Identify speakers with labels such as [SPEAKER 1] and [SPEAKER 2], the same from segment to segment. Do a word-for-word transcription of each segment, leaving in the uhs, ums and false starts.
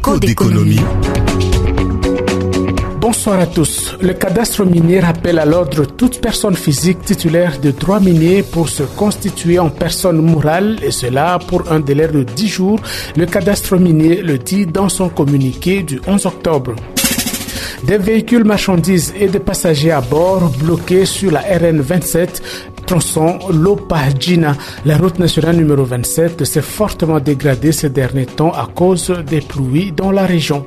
[SPEAKER 1] Écho d'économie.
[SPEAKER 2] Bonsoir à tous. Le cadastre minier rappelle à l'ordre toute personne physique titulaire de droits miniers pour se constituer en personne morale, et cela pour un délai de dix jours. Le cadastre minier le dit dans son communiqué du onze octobre. Des véhicules marchandises et des passagers à bord bloqués sur la R N vingt-sept, tronçon Lopa-Djina. La route nationale numéro vingt-sept s'est fortement dégradée ces derniers temps à cause des pluies dans la région.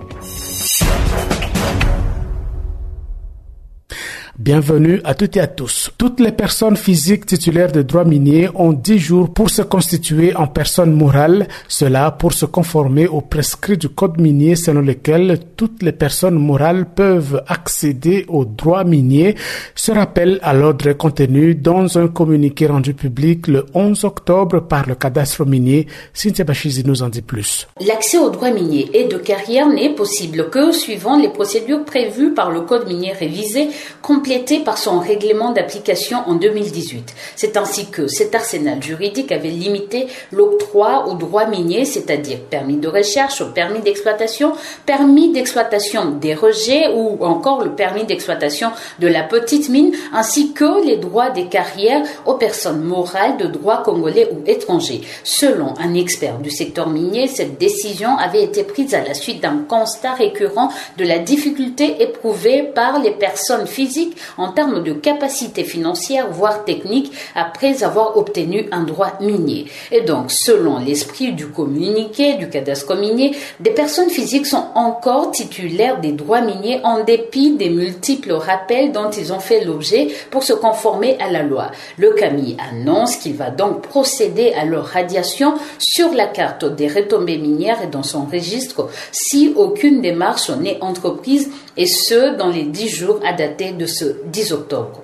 [SPEAKER 2] Bienvenue à toutes et à tous. Toutes les personnes physiques titulaires de droits miniers ont dix jours pour se constituer en personne morale, cela pour se conformer aux prescrits du code minier selon lequel toutes les personnes morales peuvent accéder aux droits miniers. Ce rappel à l'ordre est contenu dans un communiqué rendu public le onze octobre par le cadastre minier. Cynthia Bachizi nous en dit plus.
[SPEAKER 3] L'accès aux droits miniers et de carrière n'est possible que suivant les procédures prévues par le code minier révisé, complété par son règlement d'application en deux mille dix-huit. C'est ainsi que cet arsenal juridique avait limité l'octroi aux droits miniers, c'est-à-dire permis de recherche, permis d'exploitation, permis d'exploitation des rejets ou encore le permis d'exploitation de la petite mine, ainsi que les droits des carrières aux personnes morales de droit congolais ou étrangers. Selon un expert du secteur minier, cette décision avait été prise à la suite d'un constat récurrent de la difficulté éprouvée par les personnes physiques en termes de capacité financière, voire technique, après avoir obtenu un droit minier. Et donc, selon l'esprit du communiqué du cadastre minier, des personnes physiques sont encore titulaires des droits miniers en dépit des multiples rappels dont ils ont fait l'objet pour se conformer à la loi. Le C A M I annonce qu'il va donc procéder à leur radiation sur la carte des retombées minières et dans son registre si aucune démarche n'est entreprise, et ce, dans les dix jours à dater de ce dix octobre.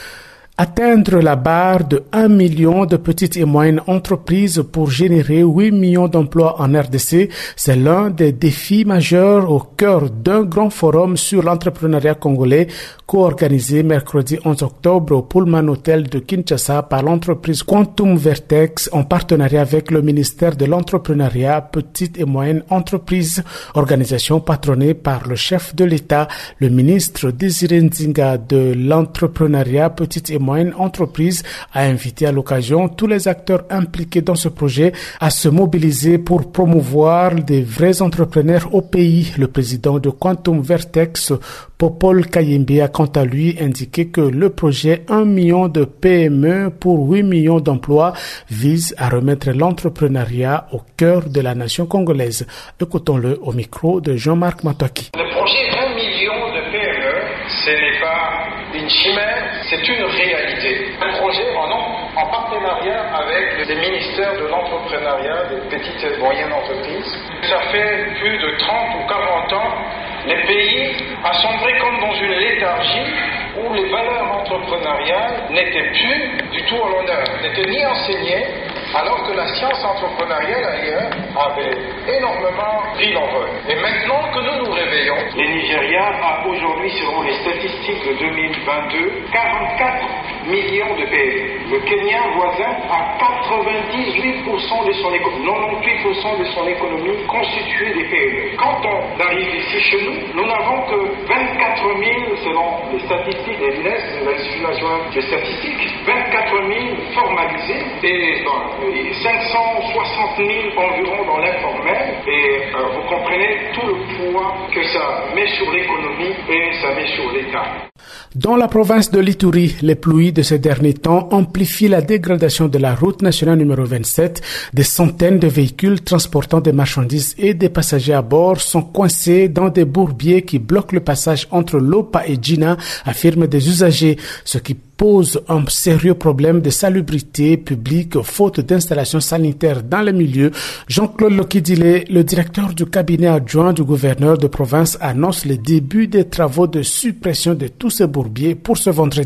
[SPEAKER 2] Atteindre la barre de un million de petites et moyennes entreprises pour générer huit millions d'emplois en R D C, c'est l'un des défis majeurs au cœur d'un grand forum sur l'entrepreneuriat congolais co-organisé mercredi onze octobre au Pullman Hotel de Kinshasa par l'entreprise Quantum Vertex en partenariat avec le ministère de l'entrepreneuriat petites et moyennes entreprises, organisation patronnée par le chef de l'État, le ministre Désiré Nzinga de l'entrepreneuriat petites et moyenne entreprise a invité à l'occasion tous les acteurs impliqués dans ce projet à se mobiliser pour promouvoir des vrais entrepreneurs au pays. Le président de Quantum Vertex, Popol Kayembe, a quant à lui indiqué que le projet un million de P M E pour huit millions d'emplois vise à remettre l'entrepreneuriat au cœur de la nation congolaise. Écoutons-le au micro de Jean-Marc Matoaki.
[SPEAKER 4] Le projet un million de P M E, ce n'est pas une chimère, c'est une réalité. Un projet en, en partenariat avec les ministères de l'entrepreneuriat des petites et moyennes entreprises. Ça fait plus de trente ou quarante ans, les pays a sombré comme dans une léthargie où les valeurs entrepreneuriales n'étaient plus du tout à l'honneur, n'étaient ni enseignées, alors que la science entrepreneuriale ailleurs avait énormément pris l'envol. Et maintenant que nous nous réveillons, le Nigeria a aujourd'hui, selon les statistiques de deux mille vingt-deux, quarante-quatre millions de P M E. Le Kenya voisin a quatre-vingt-dix-huit pour cent de son économie, quatre-vingt-dix-huit pour cent de son économie constituée des P M E. Quand on arrive ici chez nous, nous n'avons que vingt-quatre mille, selon les statistiques de l'I N E S, l'Institut national des statistiques, vingt-quatre mille formalisés et bon, cinq cent soixante mille environ dans l'informel, et euh, vous comprenez tout le poids que ça met sur l'économie et ça met sur l'État.
[SPEAKER 2] Dans la province de l'Ituri, les pluies de ces derniers temps amplifient la dégradation de la route nationale numéro vingt-sept. Des centaines de véhicules transportant des marchandises et des passagers à bord sont coincés dans des bourbiers qui bloquent le passage entre Lopa et Djina, affirment des usagers, ce qui pose un sérieux problème de salubrité publique faute d'installations sanitaires dans les milieux. Jean-Claude Lokidile, le directeur du cabinet adjoint du gouverneur de province, annonce le début des travaux de suppression de tous ces bourbiers pour ce vendredi.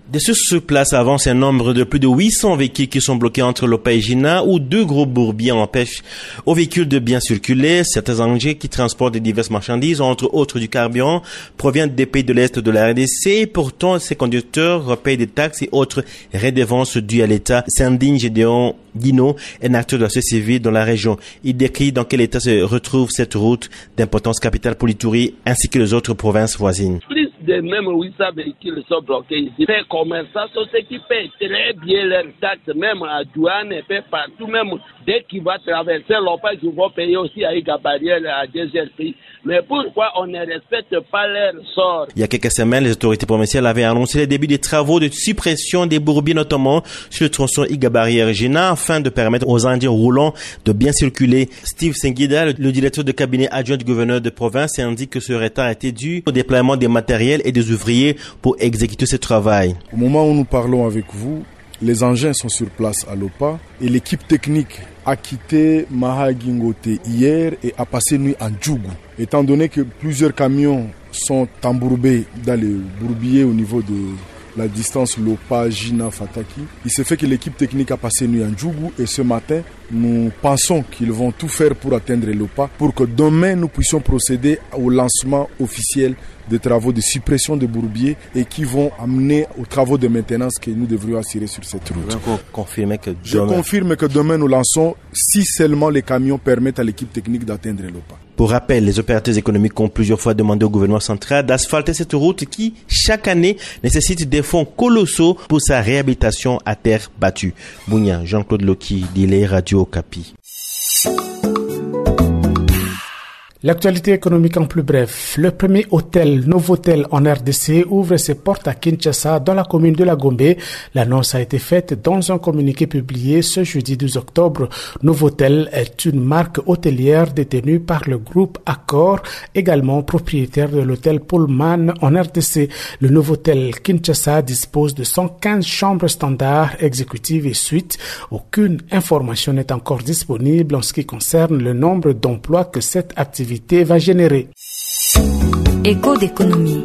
[SPEAKER 1] Des sources sur place avancent un nombre de plus de huit cents véhicules qui sont bloqués entre Lopa et Jina, où deux gros bourbiers empêchent aux véhicules de bien circuler. Certains engins qui transportent des diverses marchandises, entre autres du carburant, proviennent des pays de l'Est de la R D C. Pourtant, ces conducteurs payent des taxes et autres redevances dues à l'État. S'indigne Gédéon Guino, un acteur de la société civile dans la région. Il décrit dans quel état se retrouve cette route d'importance capitale pour l'Ituri ainsi que les autres provinces voisines.
[SPEAKER 5] Plus de même huit cents véhicules sont bloqués ici. Les commerçants sont ceux qui payent très bien leurs taxes, même à douane et partout, même dès qu'il va traverser l'Opa, ils vont payer aussi à Igabariel, à D G L P. Mais pourquoi on ne respecte pas leur sort? Il
[SPEAKER 1] y a quelques semaines, les autorités provinciales avaient annoncé le début des travaux de suppression des bourbiers, notamment sur le tronçon Igabariel-Jina, afin de permettre aux engins roulants de bien circuler. Steve Senguida, le directeur de cabinet adjoint du gouverneur de province, indique que ce retard était dû au déploiement des matériels et des ouvriers pour exécuter ce travail.
[SPEAKER 6] Au moment où nous parlons avec vous, les engins sont sur place à Lopa et l'équipe technique a quitté Mahagingote hier et a passé nuit en Djougou. Étant donné que plusieurs camions sont embourbés dans les bourbiers au niveau de la distance Lopa, Jina, Fataki, il se fait que l'équipe technique a passé nuit en Djougou et ce matin, nous pensons qu'ils vont tout faire pour atteindre Lopa pour que demain nous puissions procéder au lancement officiel des travaux de suppression de bourbiers et qui vont amener aux travaux de maintenance que nous devrions assurer sur cette route.
[SPEAKER 1] Donc, confirmer que demain...
[SPEAKER 6] Je confirme que demain nous lançons si seulement les camions permettent à l'équipe technique d'atteindre Lopa.
[SPEAKER 1] Pour rappel, les opérateurs économiques ont plusieurs fois demandé au gouvernement central d'asphalter cette route qui, chaque année, nécessite des fonds colossaux pour sa réhabilitation à terre battue. Bounia, Jean-Claude Loki, Dile, Radio Okapi.
[SPEAKER 2] L'actualité économique en plus bref. Le premier hôtel, Novotel en R D C, ouvre ses portes à Kinshasa, dans la commune de la Gombe. L'annonce a été faite dans un communiqué publié ce jeudi douze octobre. Novotel est une marque hôtelière détenue par le groupe Accor, également propriétaire de l'hôtel Pullman en R D C. Le Novotel Kinshasa dispose de cent quinze chambres standards, exécutives et suites. Aucune information n'est encore disponible en ce qui concerne le nombre d'emplois que cette activité va générer.
[SPEAKER 7] Écho d'économie.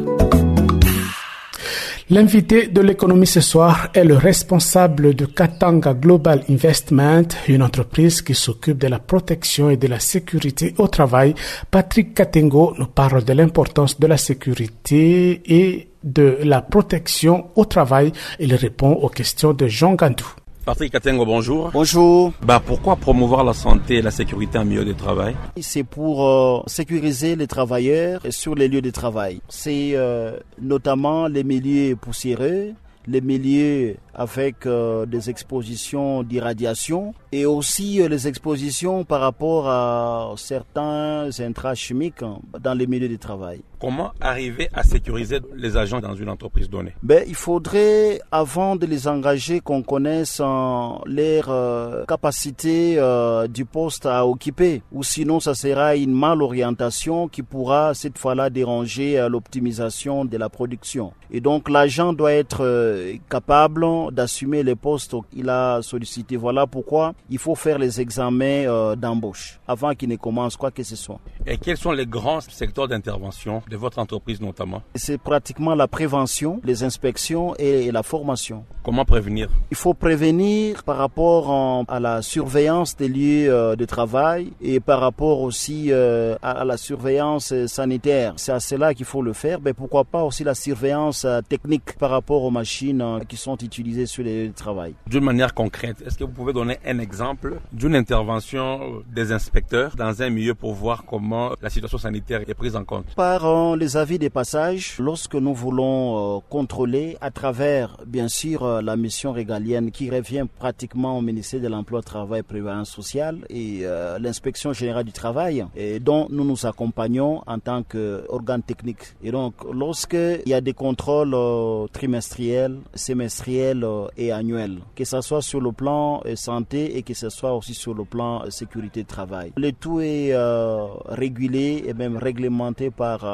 [SPEAKER 2] L'invité de l'économie ce soir est le responsable de Katanga Global Investment, une entreprise qui s'occupe de la protection et de la sécurité au travail. Patrick Katengo nous parle de l'importance de la sécurité et de la protection au travail. Il répond aux questions de Jean Gandou.
[SPEAKER 8] Patrick Katengo, bonjour.
[SPEAKER 9] Bonjour.
[SPEAKER 8] Bah, pourquoi promouvoir la santé et la sécurité en milieu de travail?
[SPEAKER 9] C'est pour euh, sécuriser les travailleurs sur les lieux de travail. C'est euh, notamment les milieux poussiéreux, les milieux avec euh, des expositions d'irradiation et aussi euh, les expositions par rapport à certains intrants chimiques dans les milieux de travail.
[SPEAKER 8] Comment arriver à sécuriser les agents dans une entreprise donnée?
[SPEAKER 9] Ben, il faudrait, avant de les engager, qu'on connaisse euh, leur euh, capacité euh, du poste à occuper. Ou sinon, ça sera une malorientation qui pourra cette fois-là déranger euh, l'optimisation de la production. Et donc, l'agent doit être euh, capable d'assumer les postes qu'il a sollicités. Voilà pourquoi il faut faire les examens euh, d'embauche avant qu'il ne commence quoi que ce soit.
[SPEAKER 8] Et quels sont les grands secteurs d'intervention de votre entreprise notamment?
[SPEAKER 9] C'est pratiquement la prévention, les inspections et, et la formation.
[SPEAKER 8] Comment prévenir?
[SPEAKER 9] Il faut prévenir par rapport en, à la surveillance des lieux euh, de travail et par rapport aussi euh, à, à la surveillance sanitaire. C'est à cela qu'il faut le faire. Mais pourquoi pas aussi la surveillance euh, technique par rapport aux machines euh, qui sont utilisées sur les lieux de travail.
[SPEAKER 8] D'une manière concrète, est-ce que vous pouvez donner un exemple d'une intervention des inspecteurs dans un milieu pour voir comment la situation sanitaire est prise en compte?
[SPEAKER 9] Par euh, les avis des passages, lorsque nous voulons euh, contrôler à travers, bien sûr, euh, la mission régalienne qui revient pratiquement au ministère de l'Emploi, Travail et Prévoyance sociale et euh, l'inspection générale du travail, et dont nous nous accompagnons en tant qu'organe technique. Et donc, lorsqu'il y a des contrôles euh, trimestriels, semestriels, et annuel, que ce soit sur le plan santé et que ce soit aussi sur le plan sécurité de travail. Le tout est euh, régulé et même réglementé par euh,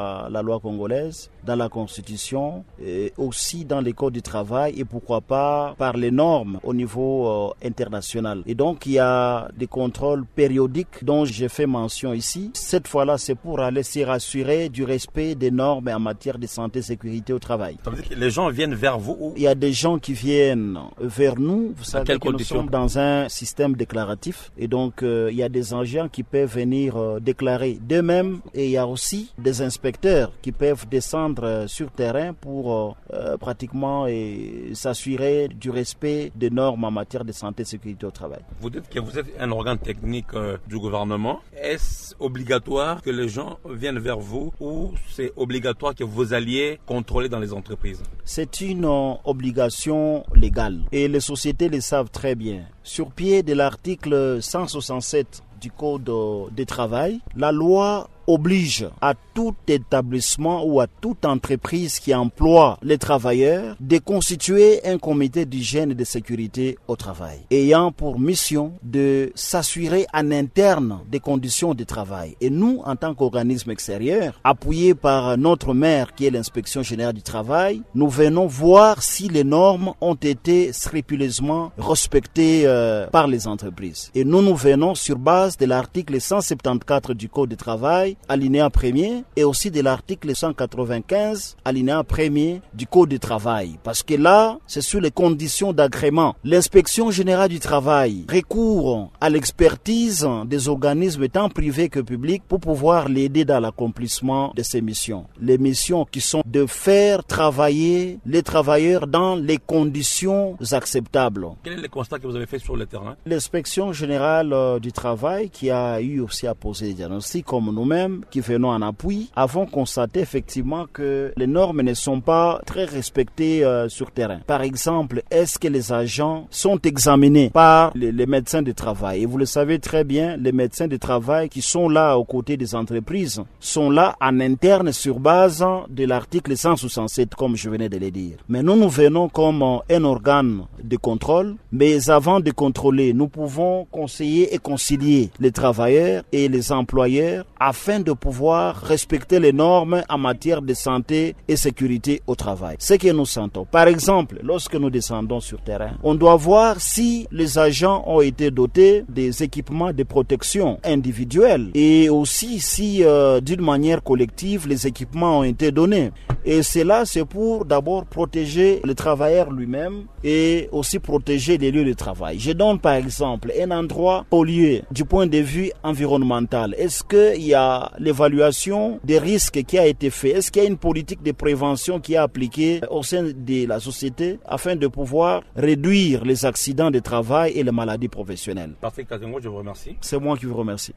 [SPEAKER 9] la, la loi congolaise, dans la Constitution, et aussi dans les codes du travail et pourquoi pas par les normes au niveau euh, international. Et donc il y a des contrôles périodiques dont j'ai fait mention ici. Cette fois-là, c'est pour aller se rassurer du respect des normes en matière de santé et sécurité au travail.
[SPEAKER 8] Ça veut dire que les gens viennent vers vous ou...
[SPEAKER 9] Il y a des gens qui viennent vers nous. Vous savez
[SPEAKER 8] quelles
[SPEAKER 9] que nous
[SPEAKER 8] conditions?
[SPEAKER 9] sommes dans un système déclaratif et donc euh, il y a des agents qui peuvent venir euh, déclarer d'eux-mêmes et il y a aussi des inspecteurs qui peuvent descendre euh, sur terrain pour euh, euh, pratiquement et, s'assurer du respect des normes en matière de santé et sécurité au travail.
[SPEAKER 8] Vous dites que vous êtes un organe technique euh, du gouvernement. Est-ce obligatoire que les gens viennent vers vous ou c'est obligatoire que vous alliez contrôler dans les entreprises?
[SPEAKER 9] C'est une euh, obligation légale et les sociétés le savent très bien. Sur pied de l'article cent soixante-sept du Code du travail, la loi oblige à tout établissement ou à toute entreprise qui emploie les travailleurs de constituer un comité d'hygiène et de sécurité au travail, ayant pour mission de s'assurer en interne des conditions de travail. Et nous, en tant qu'organisme extérieur, appuyé par notre maire qui est l'inspection générale du travail, nous venons voir si les normes ont été scrupuleusement respectées euh, par les entreprises. Et nous, nous venons sur base de l'article cent soixante-quatorze du Code du travail, alinéa premier, et aussi de l'article cent quatre-vingt-quinze, alinéa premier du Code du travail. Parce que là, c'est sur les conditions d'agrément. L'inspection générale du travail recourt à l'expertise des organismes tant privés que publics pour pouvoir l'aider dans l'accomplissement de ses missions. Les missions qui sont de faire travailler les travailleurs dans les conditions acceptables.
[SPEAKER 8] Quel est le constat que vous avez fait sur le terrain?
[SPEAKER 9] L'inspection générale euh, du travail qui a eu aussi à poser des diagnostics comme nous-mêmes qui venons en appui, avons constaté effectivement que les normes ne sont pas très respectées euh, sur terrain. Par exemple, est-ce que les agents sont examinés par les, les médecins de travail? Et vous le savez très bien, les médecins de travail qui sont là aux côtés des entreprises sont là en interne sur base de l'article cent soixante-sept, comme je venais de le dire. Mais nous, nous venons comme un organe de contrôle, mais avant de contrôler, nous pouvons conseiller et concilier les travailleurs et les employeurs afin de pouvoir respecter les normes en matière de santé et sécurité au travail. Ce que nous sentons. Par exemple, lorsque nous descendons sur terrain, on doit voir si les agents ont été dotés des équipements de protection individuelle et aussi si euh, d'une manière collective les équipements ont été donnés. Et cela, c'est pour d'abord protéger le travailleur lui-même et aussi protéger les lieux de travail. Je donne par exemple un endroit pollué du point de vue environnemental. Est-ce qu'il y a l'évaluation des risques qui a été faite? Est-ce qu'il y a une politique de prévention qui est appliquée au sein de la société afin de pouvoir réduire les accidents de travail et les maladies professionnelles?
[SPEAKER 8] Patrick Katengo, je vous remercie.
[SPEAKER 9] C'est moi qui vous remercie.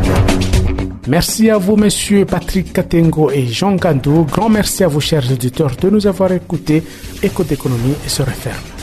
[SPEAKER 2] Merci à vous, messieurs Patrick Katengo et Jean Gandou. Grand merci à vous, chers auditeurs, de nous avoir écoutés. Éco d'économie se referme.